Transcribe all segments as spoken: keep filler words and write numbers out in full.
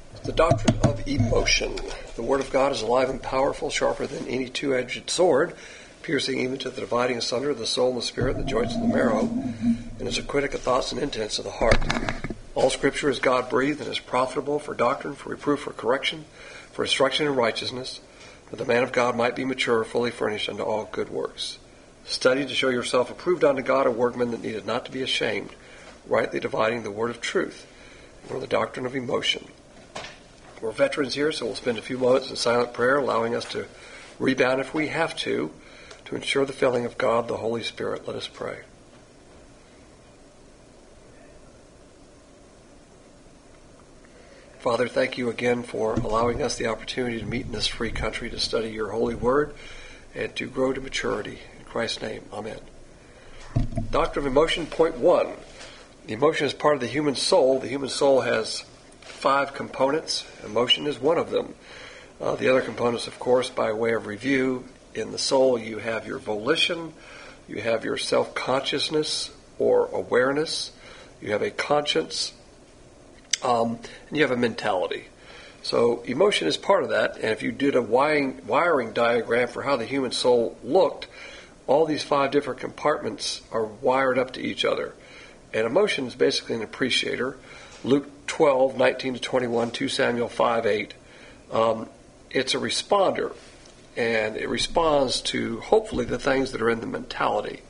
The doctrine of emotion. The Word of God is alive and powerful, sharper than any two-edged sword, piercing even to the dividing asunder of the soul and the spirit, and the joints and the marrow, and is a critic of thoughts and intents of the heart. All Scripture is God-breathed and is profitable for doctrine, for reproof, for correction, for instruction in righteousness, that the man of God might be mature, fully furnished unto all good works. Study to show yourself approved unto God, a workman that needed not to be ashamed, rightly dividing the word of truth, or the doctrine of emotion. We're veterans here, so we'll spend a few moments in silent prayer, allowing us to rebound if we have to, to ensure the filling of God, the Holy Spirit. Let us pray. Father, thank you again for allowing us the opportunity to meet in this free country to study your holy word and to grow to maturity. In Christ's name, amen. Doctrine of emotion, point one. The emotion is part of the human soul. The human soul has five components. Emotion is one of them. Uh, the other components, of course, by way of review, in the soul you have your volition, you have your self-consciousness or awareness, you have a conscience, um, and you have a mentality. So emotion is part of that, and if you did a wiring, wiring diagram for how the human soul looked, all these five different compartments are wired up to each other. And emotion is basically an appreciator. Luke twelve, nineteen to twenty-one, Second Samuel five, eight. Um, it's a responder, and it responds to, hopefully, the things that are in the mentality.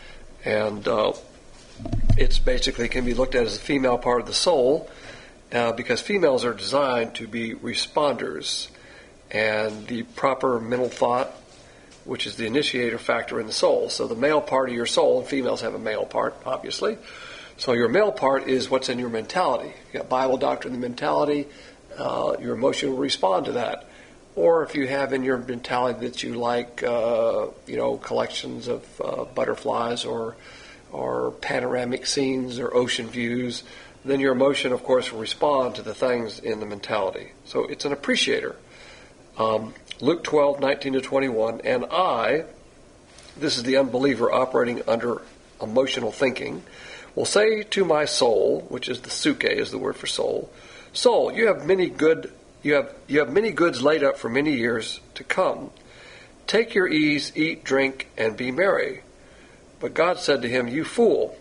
And uh, it's basically can be looked at as the female part of the soul, uh, because females are designed to be responders. And the proper mental thought, which is the initiator factor in the soul. So the male part of your soul, and females have a male part, obviously. So your male part is what's in your mentality. You got Bible doctrine, the mentality, uh, your emotion will respond to that. Or if you have in your mentality that you like, uh, you know, collections of uh, butterflies or or panoramic scenes or ocean views, then your emotion, of course, will respond to the things in the mentality. So it's an appreciator. Um, Luke twelve, nineteen to twenty-one, and I, this is the unbeliever operating under emotional thinking, will say to my soul, which is the suke, is the word for soul, soul, you have many good, you have you have many goods laid up for many years to come. Take your ease, eat, drink, and be merry. But God said to him, you fool.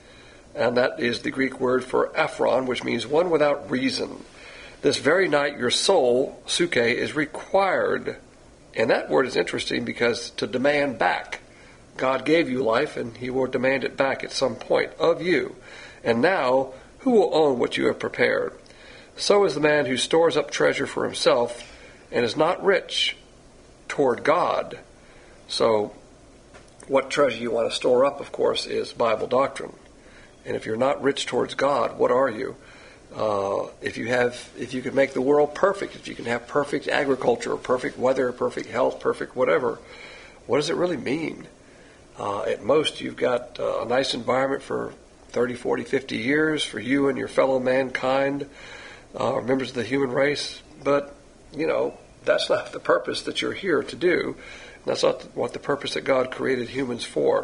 And that is the Greek word for aphron, which means one without reason. This very night your soul, suke, is required. And that word is interesting because to demand back. God gave you life, and he will demand it back at some point of you. And now, who will own what you have prepared? So is the man who stores up treasure for himself and is not rich toward God. So, what treasure you want to store up, of course, is Bible doctrine. And if you're not rich towards God, what are you? Uh, if you have, if you can make the world perfect, if you can have perfect agriculture, perfect weather, perfect health, perfect whatever, what does it really mean? Uh, at most, you've got uh, a nice environment for thirty, forty, fifty years for you and your fellow mankind, uh, members of the human race. But, you know, that's not the purpose that you're here to do. That's not what the purpose that God created humans for.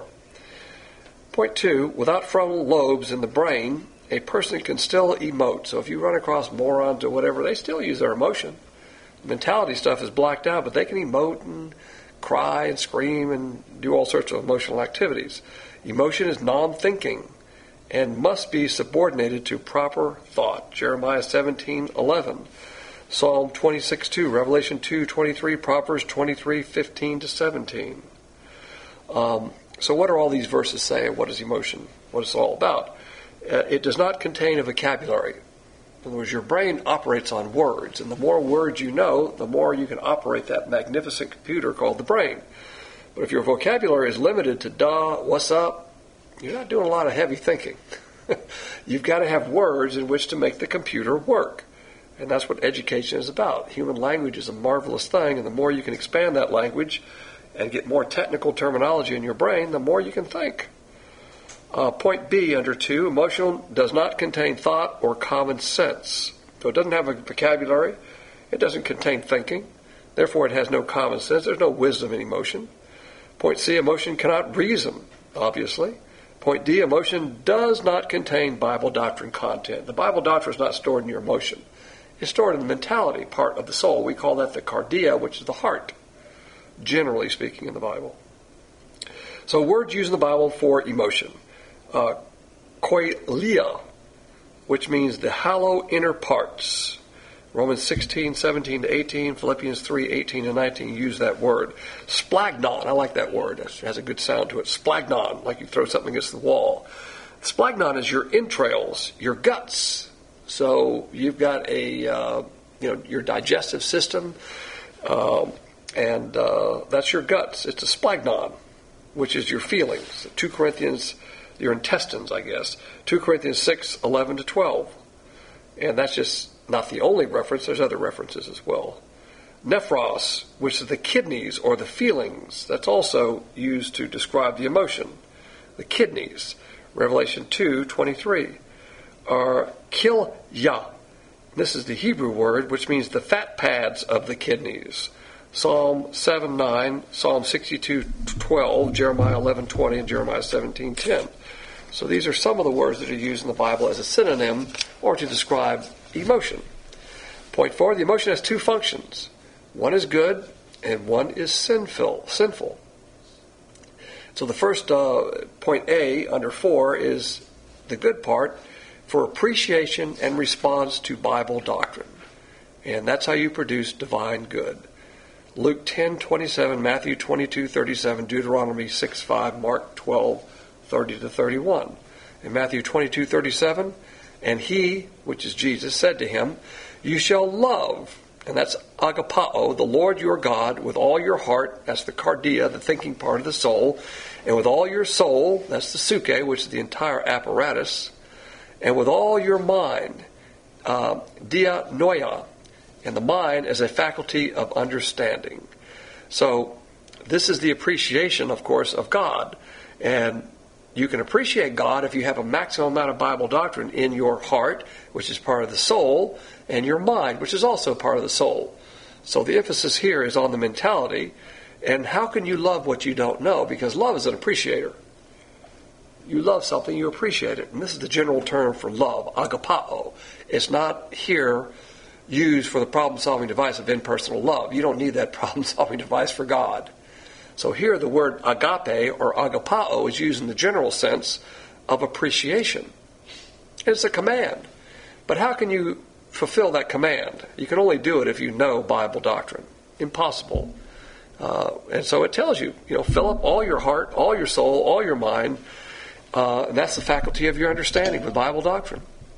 Point two, without frontal lobes in the brain, a person can still emote. So if you run across morons or whatever, they still use their emotion. Mentality stuff is blacked out, but they can emote and cry and scream and do all sorts of emotional activities. Emotion is non-thinking and must be subordinated to proper thought. Jeremiah seventeen eleven, Psalm twenty-six two, Revelation two twenty-three, Proverbs twenty-three fifteen to seventeen. Um, so what are all these verses saying? What is emotion? What is it all about? Uh, it does not contain a vocabulary. In other words, your brain operates on words, and the more words you know, the more you can operate that magnificent computer called the brain. But if your vocabulary is limited to duh, what's up, you're not doing a lot of heavy thinking. You've got to have words in which to make the computer work. And that's what education is about. Human language is a marvelous thing, and the more you can expand that language and get more technical terminology in your brain, the more you can think. Uh, point B under two, emotional does not contain thought or common sense. So it doesn't have a vocabulary. It doesn't contain thinking. Therefore, it has no common sense. There's no wisdom in emotion. Point C, emotion cannot reason, obviously. Point D, emotion does not contain Bible doctrine content. The Bible doctrine is not stored in your emotion. is stored in the mentality part of the soul. We call that the cardia, which is the heart, generally speaking in the Bible. So words used in the Bible for emotion. Uh, koilia, which means the hollow inner parts. Romans sixteen, seventeen to eighteen, Philippians three, eighteen to nineteen use that word. Splagnon, I like that word. It has a good sound to it. Splagnon, like you throw something against the wall. Splagnon is your entrails, your guts. So you've got a, uh, you know, your digestive system, um, and uh, that's your guts. It's a splagnon, which is your feelings. Second Corinthians, your intestines, I guess. Second Corinthians six, eleven to twelve. And that's just not the only reference. There's other references as well. Nephros, which is the kidneys or the feelings. That's also used to describe the emotion. The kidneys. Revelation two, twenty-three. Or kilya. This is the Hebrew word, which means the fat pads of the kidneys. Psalm seven, nine, Psalm sixty-two, twelve, Jeremiah eleven, twenty, and Jeremiah seventeen, ten. So these are some of the words that are used in the Bible as a synonym or to describe emotion. Point four, the emotion has two functions. One is good and one is sinful. Sinful. So the first uh, point A under four is the good part for appreciation and response to Bible doctrine. And that's how you produce divine good. Luke ten, twenty-seven, Matthew twenty-two, thirty-seven, Deuteronomy six, five, Mark twelve, thirty to thirty-one. In Matthew twenty-two, thirty-seven, and he, which is Jesus, said to him, you shall love, and that's agapao, the Lord your God, with all your heart, that's the cardia, the thinking part of the soul, and with all your soul, that's the suke, which is the entire apparatus, and with all your mind, uh, dia noia, and the mind as a faculty of understanding. So this is the appreciation, of course, of God. And you can appreciate God if you have a maximum amount of Bible doctrine in your heart, which is part of the soul, and your mind, which is also part of the soul. So the emphasis here is on the mentality. And how can you love what you don't know? Because love is an appreciator. You love something, you appreciate it. And this is the general term for love, agapao. It's not here used for the problem-solving device of impersonal love. You don't need that problem-solving device for God. So here the word agape or agapao is used in the general sense of appreciation. It's a command. But how can you fulfill that command? You can only do it if you know Bible doctrine. Impossible. Uh, and so it tells you, you know, fill up all your heart, all your soul, all your mind. Uh, and that's the faculty of your understanding with Bible doctrine.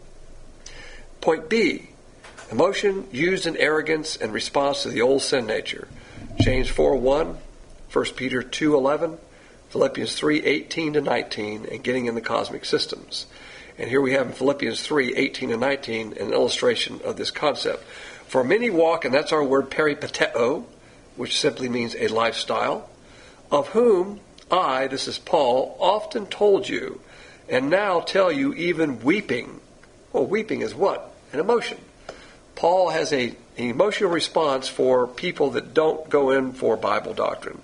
Point B, emotion used in arrogance and response to the old sin nature. James four, one, First Peter two, eleven, Philippians three, eighteen to nineteen, and getting in the cosmic systems. And here we have in Philippians three, eighteen to nineteen, an illustration of this concept. For many walk, and that's our word peripateo, which simply means a lifestyle, of whom I, this is Paul, often told you, and now tell you even weeping. Well, weeping is what? An emotion. Paul has a, an emotional response for people that don't go in for Bible doctrine.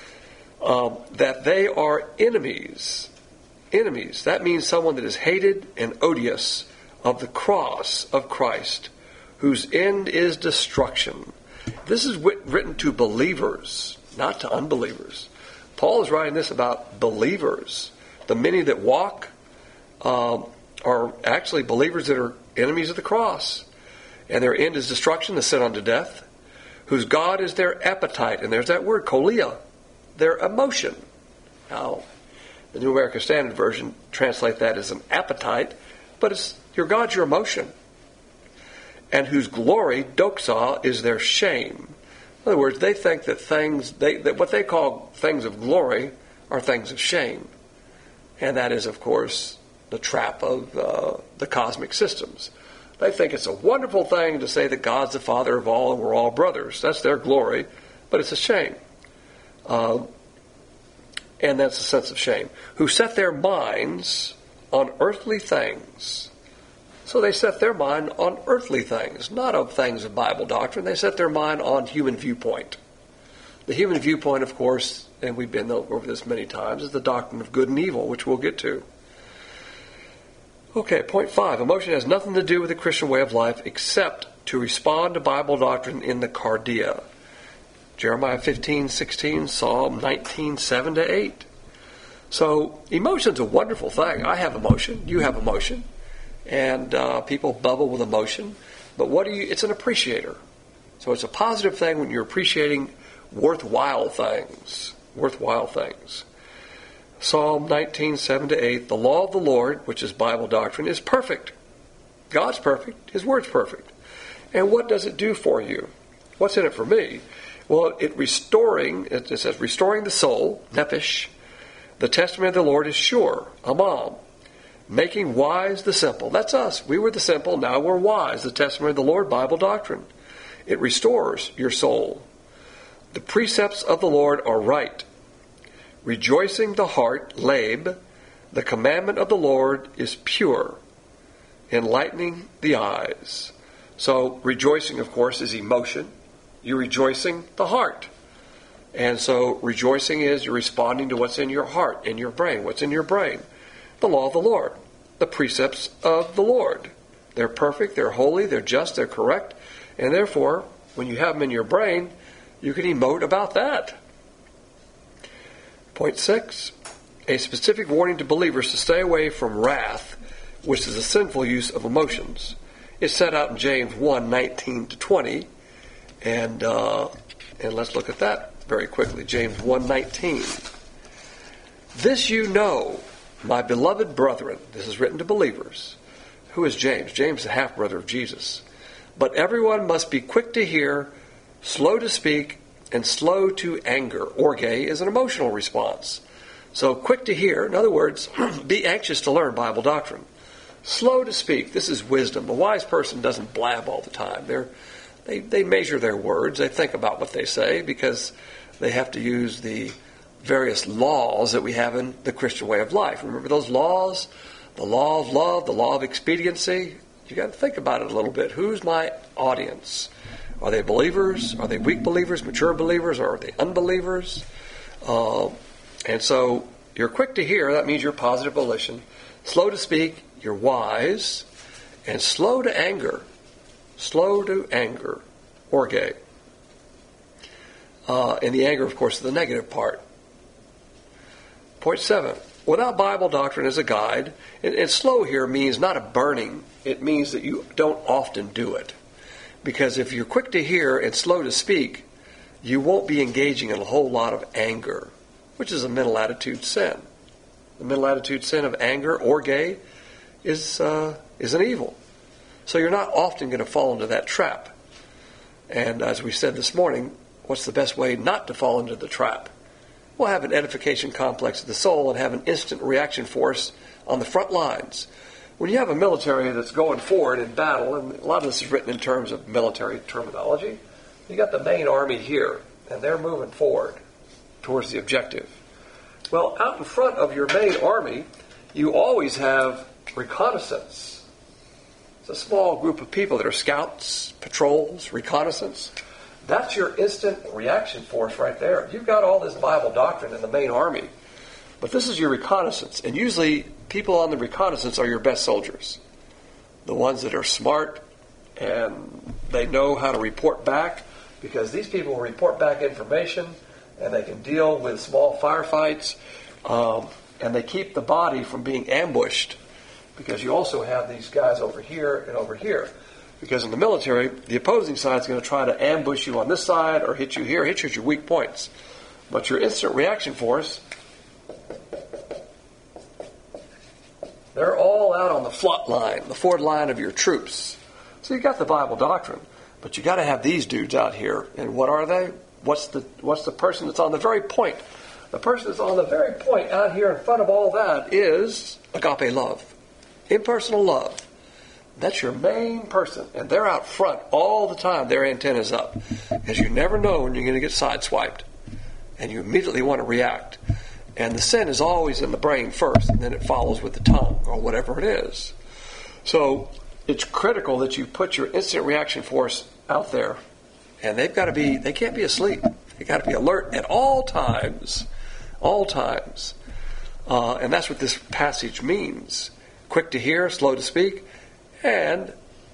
Um, that they are enemies. Enemies. That means someone that is hated and odious of the cross of Christ, whose end is destruction. This is wit- written to believers, not to unbelievers. Paul is writing this about believers. The many that walk um, are actually believers that are enemies of the cross. And their end is destruction, the sin unto death, whose God is their appetite. And there's that word, kolia, their emotion. Now, the New American Standard Version translate that as an appetite, but it's your God's your emotion. And whose glory, doxa, is their shame. In other words, they think that things, they, that what they call things of glory are things of shame. And that is, of course, the trap of uh, the cosmic systems. They think it's a wonderful thing to say that God's the Father of all and we're all brothers. That's their glory, but it's a shame. Uh, and that's a sense of shame. Who set their minds on earthly things. So they set their mind on earthly things, not of things of Bible doctrine. They set their mind on human viewpoint. The human viewpoint, of course, and we've been over this many times, is the doctrine of good and evil, which we'll get to. Okay, point five. Emotion has nothing to do with the Christian way of life except to respond to Bible doctrine in the cardia. Jeremiah fifteen sixteen, Psalm nineteen seven to eight. So emotion's a wonderful thing. I have emotion. You have emotion. And uh, people bubble with emotion. But what do you? It's an appreciator. So it's a positive thing when you're appreciating worthwhile things. Worthwhile things. Psalm nineteen seven to eight. The law of the Lord, which is Bible doctrine, is perfect. God's perfect. His word's perfect. And what does it do for you? What's in it for me? Well, it restoring, it says restoring the soul, nephesh. The testimony of the Lord is sure, amam. Making wise the simple. That's us. We were the simple, now we're wise. The testimony of the Lord, Bible doctrine. It restores your soul. The precepts of the Lord are right. Rejoicing the heart, lab. The commandment of the Lord is pure. Enlightening the eyes. So rejoicing, of course, is emotion. You're rejoicing the heart. And so rejoicing is you're responding to what's in your heart, in your brain. What's in your brain? The law of the Lord. The precepts of the Lord. They're perfect, they're holy, they're just, they're correct. And therefore, when you have them in your brain, you can emote about that. Point six. A specific warning to believers to stay away from wrath, which is a sinful use of emotions. It's set out in James one nineteen to twenty. And uh, and let's look at that very quickly. James one nineteen. This you know, my beloved brethren. This is written to believers. Who is James? James is the half-brother of Jesus. But everyone must be quick to hear, slow to speak, and slow to anger. Orge is an emotional response. So quick to hear, in other words, be anxious to learn Bible doctrine. Slow to speak. This is wisdom. A wise person doesn't blab all the time. They're They, they measure their words. They think about what they say because they have to use the various laws that we have in the Christian way of life. Remember those laws? The law of love, the law of expediency. You got to think about it a little bit. Who's my audience? Are they believers? Are they weak believers, mature believers, or are they unbelievers? Uh, and so you're quick to hear. That means you're positive volition. Slow to speak. You're wise. And slow to anger. Slow to anger, orge. Uh, and the anger, of course, is the negative part. Point seven. Without Bible doctrine as a guide, and, and slow here means not a burning. It means that you don't often do it. Because if you're quick to hear and slow to speak, you won't be engaging in a whole lot of anger, which is a mental attitude sin. The mental attitude sin of anger, orge, is uh, is an evil. So you're not often going to fall into that trap. And as we said this morning, what's the best way not to fall into the trap? We'll have an edification complex of the soul and have an instant reaction force on the front lines. When you have a military that's going forward in battle, and a lot of this is written in terms of military terminology, you got the main army here, and they're moving forward towards the objective. Well, out in front of your main army, you always have reconnaissance. It's a small group of people that are scouts, patrols, reconnaissance. That's your instant reaction force right there. You've got all this Bible doctrine in the main army, but this is your reconnaissance. And usually people on the reconnaissance are your best soldiers. The ones that are smart and they know how to report back, because these people report back information and they can deal with small firefights, um, and they keep the body from being ambushed. Because you also have these guys over here and over here. Because in the military, the opposing side is going to try to ambush you on this side or hit you here, hit you at your weak points. But your instant reaction force, they're all out on the front line, the forward line of your troops. So you got the Bible doctrine, but you got to have these dudes out here. And what are they? What's the what's the person that's on the very point? The person that's on the very point out here in front of all that is agape love. Impersonal love. That's your main person. And they're out front all the time, their antennas up. Because you never know when you're going to get sideswiped. And you immediately want to react. And the sin is always in the brain first, and then it follows with the tongue, or whatever it is. So it's critical that you put your instant reaction force out there. And they've got to be, they can't be asleep. They've got to be alert at all times. All times. Uh, and that's what this passage means. Quick to hear, slow to speak, and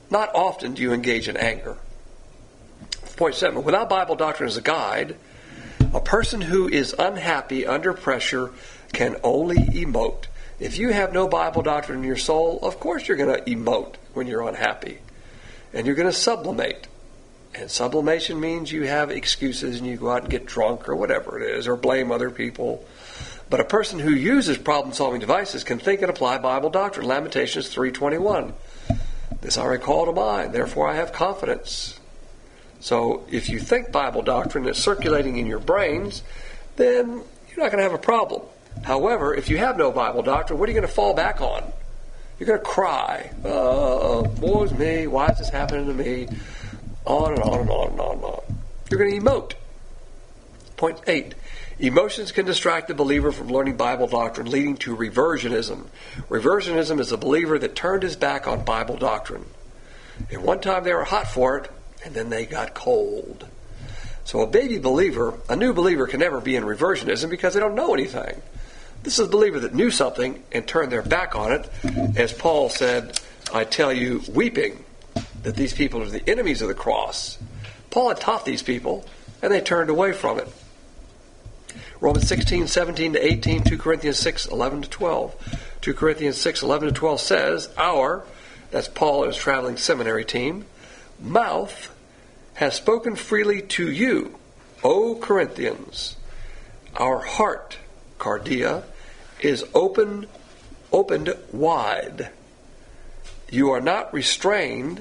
not often do you engage in anger. Point seven, without Bible doctrine as a guide, a person who is unhappy under pressure can only emote. If you have no Bible doctrine in your soul, of course you're going to emote when you're unhappy. And you're going to sublimate. And sublimation means you have excuses and you go out and get drunk or whatever it is, or blame other people. But a person who uses problem-solving devices can think and apply Bible doctrine. Lamentations three twenty-one. This I recall to mind, therefore I have confidence. So if you think Bible doctrine is circulating in your brains, then you're not going to have a problem. However, if you have no Bible doctrine, what are you going to fall back on? You're going to cry. Oh, woe is me. Why is this happening to me? On and on and on and on and on. You're going to emote. Point eight. Emotions can distract the believer from learning Bible doctrine, leading to reversionism. Reversionism is a believer that turned his back on Bible doctrine. And one time they were hot for it, and then they got cold. So a baby believer, a new believer, can never be in reversionism because they don't know anything. This is a believer that knew something and turned their back on it. As Paul said, I tell you, weeping, that these people are the enemies of the cross. Paul had taught these people, and they turned away from it. Romans sixteen, seventeen to eighteen, two Corinthians six, eleven to twelve. two Corinthians six, eleven to twelve says, our, that's Paul and his traveling seminary team, mouth has spoken freely to you, O Corinthians. Our heart, cardia, is open, opened wide. You are not restrained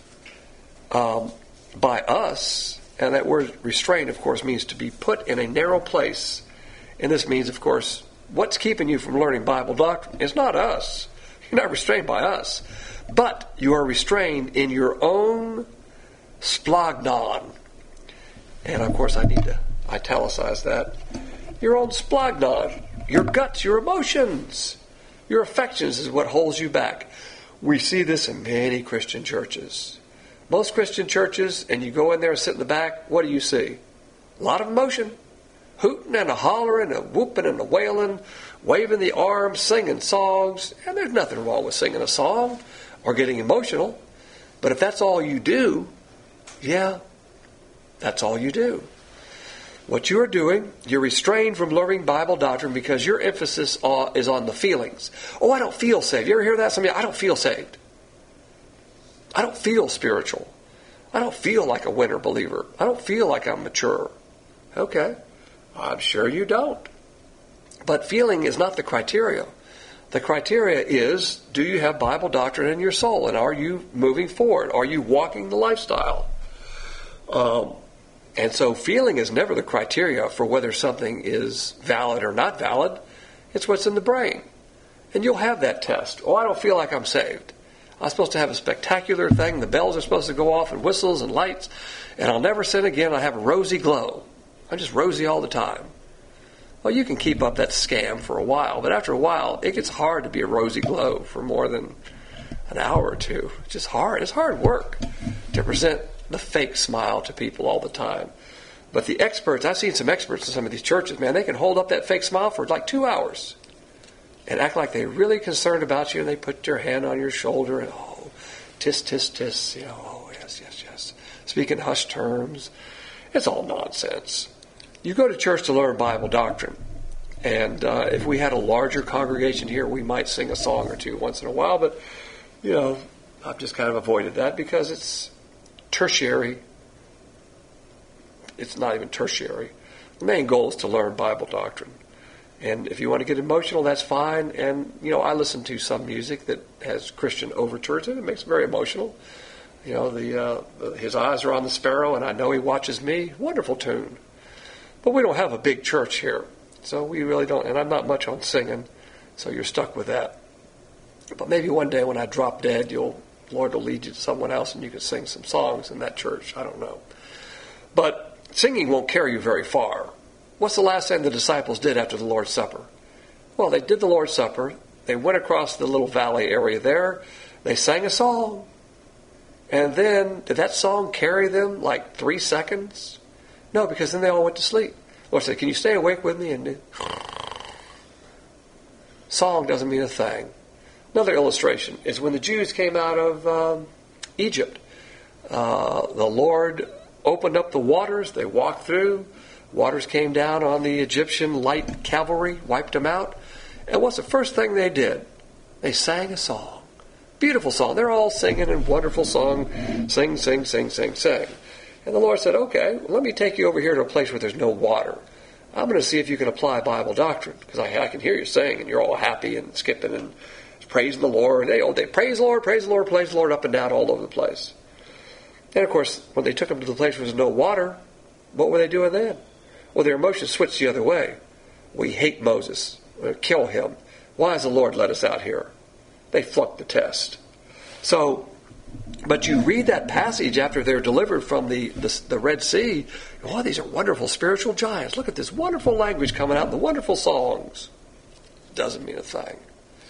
um, by us, and that word restrained, of course, means to be put in a narrow place. And this means, of course, what's keeping you from learning Bible doctrine is not us. You're not restrained by us. But you are restrained in your own splagnon. And, of course, I need to italicize that. Your own splagnon. Your guts, your emotions, your affections is what holds you back. We see this in many Christian churches. Most Christian churches, and you go in there and sit in the back, what do you see? A lot of emotion. Hooting and a hollering, a whooping and a wailing, waving the arms, singing songs. And there's nothing wrong with singing a song or getting emotional. But if that's all you do, yeah, that's all you do. What you are doing, you're restrained from learning Bible doctrine because your emphasis is on the feelings. Oh, I don't feel saved. You ever hear that? Somebody, I don't feel saved. I don't feel spiritual. I don't feel like a winter believer. I don't feel like I'm mature. Okay, I'm sure you don't. But feeling is not the criteria. The criteria is, do you have Bible doctrine in your soul? And are you moving forward? Are you walking the lifestyle? Um... And so feeling is never the criteria for whether something is valid or not valid. It's what's in the brain. And you'll have that test. Oh, I don't feel like I'm saved. I'm supposed to have a spectacular thing. The bells are supposed to go off and whistles and lights. And I'll never sin again. I have a rosy glow. I'm just rosy all the time. Well, you can keep up that scam for a while. But after a while, it gets hard to be a rosy glow for more than an hour or two. It's just hard. It's hard work to present the fake smile to people all the time. But the experts, I've seen some experts in some of these churches, man, they can hold up that fake smile for like two hours and act like they're really concerned about you, and they put their hand on your shoulder and, oh, tis, tis, tis, you know, oh, yes, yes, yes. Speak in hushed terms. It's all nonsense. You go to church to learn Bible doctrine. And uh, if we had a larger congregation here, we might sing a song or two once in a while, but, you know, I've just kind of avoided that because it's tertiary. It's not even tertiary. The main goal is to learn Bible doctrine. And if you want to get emotional, that's fine. And, you know, I listen to some music that has Christian overtures in it. It makes me very emotional. You know, the uh, his eyes are on the sparrow, and I know he watches me. Wonderful tune. But we don't have a big church here. So we really don't. And I'm not much on singing, so you're stuck with that. But maybe one day when I drop dead, you'll Lord will lead you to someone else and you can sing some songs in that church. I don't know. But singing won't carry you very far. What's the last thing the disciples did after the Lord's Supper? Well, they did the Lord's Supper. They went across the little valley area there. They sang a song. And then, did that song carry them like three seconds? No, because then they all went to sleep. The Lord said, can you stay awake with me? And song doesn't mean a thing. Another illustration is when the Jews came out of um, Egypt. Uh, the Lord opened up the waters. They walked through. Waters came down on the Egyptian light cavalry, wiped them out. And what's the first thing they did? They sang a song. Beautiful song. They're all singing a wonderful song. Sing, sing, sing, sing, sing. And the Lord said, okay, let me take you over here to a place where there's no water. I'm going to see if you can apply Bible doctrine. Because I, I can hear you sing, and you're all happy and skipping and praising the Lord. And they, oh, they praise the Lord, praise the Lord, praise the Lord, up and down all over the place. And of course, when they took them to the place where there's no water, what were they doing then? Well, their emotions switched the other way. We hate Moses. We'll kill him. Why has the Lord let us out here? They flunked the test. So, but you read that passage after they're delivered from the, the, the Red Sea. Oh, these are wonderful spiritual giants. Look at this wonderful language coming out, the wonderful songs. Doesn't mean a thing.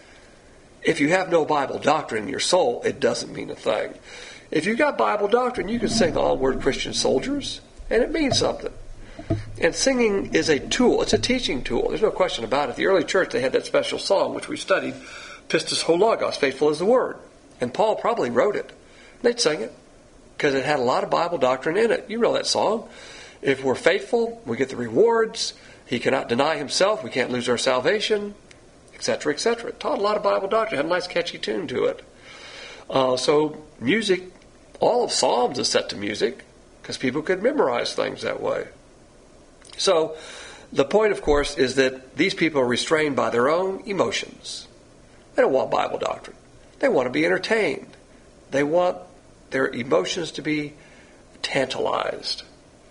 If you have no Bible doctrine in your soul, it doesn't mean a thing. If you've got Bible doctrine, you can sing Onward Christian Soldiers, and it means something. And singing is a tool. It's a teaching tool. There's no question about it. The early church, they had that special song, which we studied, Pistis Ho Logos, faithful is the word. And Paul probably wrote it. They'd sing it because it had a lot of Bible doctrine in it. You know that song. If we're faithful, we get the rewards. He cannot deny himself. We can't lose our salvation, et cetera, et cetera. It taught a lot of Bible doctrine. It had a nice catchy tune to it. Uh, so music, all of Psalms is set to music because people could memorize things that way. So the point, of course, is that these people are restrained by their own emotions. They don't want Bible doctrine. They want to be entertained. They want their emotions to be tantalized.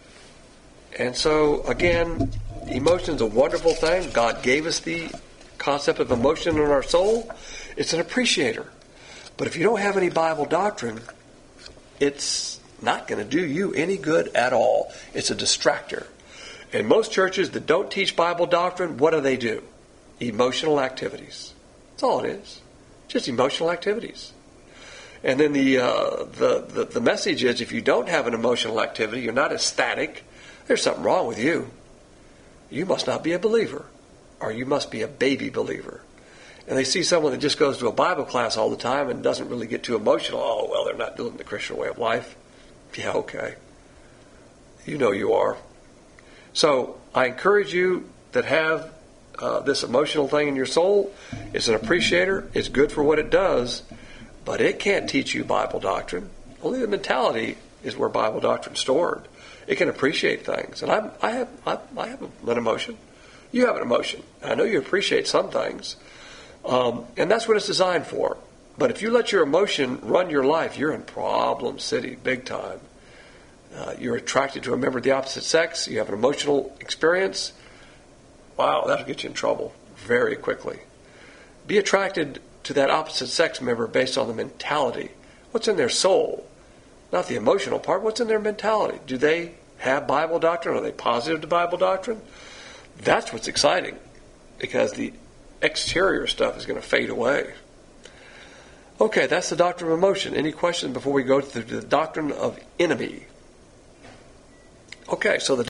And so, again, emotion is a wonderful thing. God gave us the concept of emotion in our soul. It's an appreciator. But if you don't have any Bible doctrine, it's not going to do you any good at all. It's a distractor. And most churches that don't teach Bible doctrine, what do they do? Emotional activities. That's all it is. Just emotional activities. And then the, uh, the, the, the message is, if you don't have an emotional activity, you're not ecstatic, there's something wrong with you. You must not be a believer. Or you must be a baby believer. And they see someone that just goes to a Bible class all the time and doesn't really get too emotional. Oh, well, they're not doing the Christian way of life. Yeah, okay. You know you are. So I encourage you that have uh, this emotional thing in your soul. It's an appreciator. It's good for what it does. But it can't teach you Bible doctrine. Only the mentality is where Bible doctrine is stored. It can appreciate things. And I'm, I have I, I have an emotion. You have an emotion. I know you appreciate some things. Um, and that's what it's designed for. But if you let your emotion run your life, you're in problem city big time. Uh, you're attracted to a member of the opposite sex. You have an emotional experience. Wow, that'll get you in trouble very quickly. Be attracted to that opposite sex member based on the mentality. What's in their soul? Not the emotional part. What's in their mentality? Do they have Bible doctrine? Are they positive to Bible doctrine? That's what's exciting, because the exterior stuff is going to fade away. Okay, that's the doctrine of emotion. Any questions before we go to the doctrine of enemy? Okay, so the